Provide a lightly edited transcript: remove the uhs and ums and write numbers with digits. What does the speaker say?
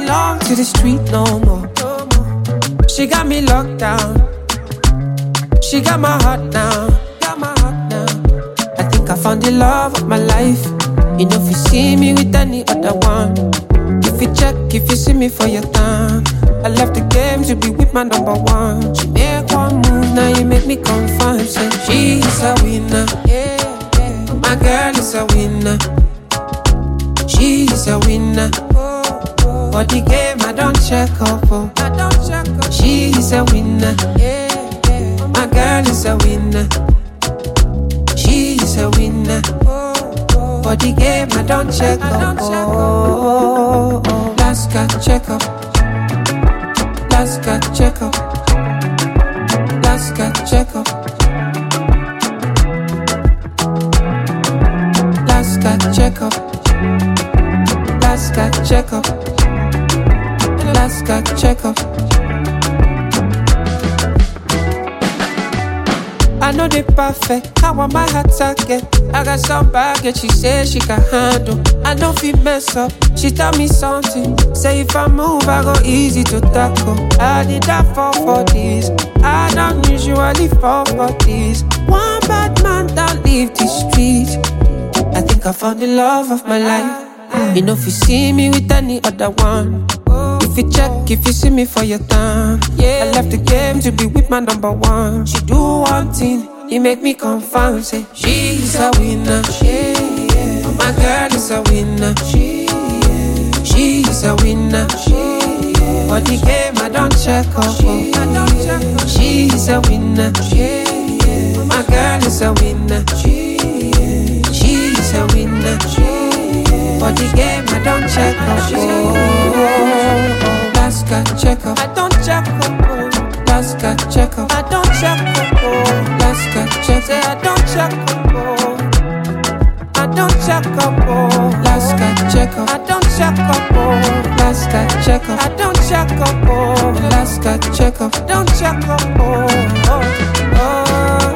belong to the street no more. She got me locked down. She got my heart now. I think I found the love of my life. You know if you see me with any other one, if you check, if you see me for your time, I left the game to be with my number one. She make one move, now you make me confirm. Say she's a winner, my girl is a winner. She's a winner. For the game I don't check up. She's a winner. My girl is a winner. She's a winner. For the game I don't check up. Last got check up. Last got check up. Last got check up. Last got check up. Last got check up. Last got check up. I know they perfect. How am I her target? I got some baggage. She says she can handle. I know if you mess up. She tell me something. Say if I move, I go easy to tackle. I did that for this. I don't usually fall for this. One bad man don't leave the street. I think I found the love of my life. You know if you see me with any other one, if you check, if you see me for your time, I left the game to be with my number one. She do one thing, it make me confirm. Say she's a winner. My girl is a winner. She's a winner. For the game I don't check up. She's a winner. My girl is a winner. She's a winner. For the game I don't check up. Last got check up. I don't check up. Last got check up. I don't check up. Last got check up. Say I don't check up. I don't check up. Last got check up. I don't check up. Last got check up. I don't check up. Last got check up. Don't check up.